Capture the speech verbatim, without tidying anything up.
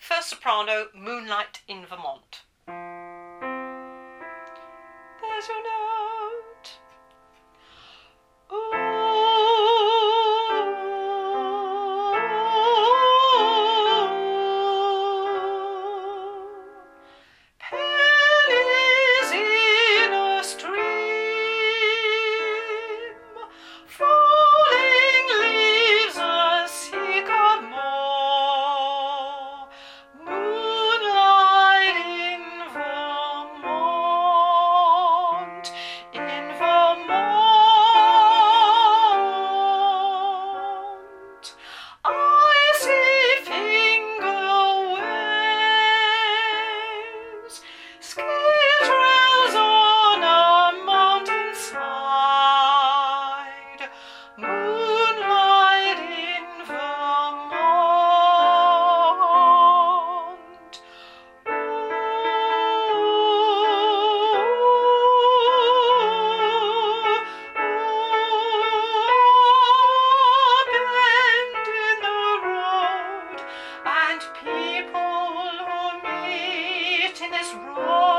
First soprano, Moonlight in Vermont. There's your note. Ooh. Pennies in a stream, falling leaves a sycamore, moonlight in Vermont, in Vermont. Icy finger waves, ski trails on a mountainside, moonlight in Vermont. Bend in the road, and people who meet in this road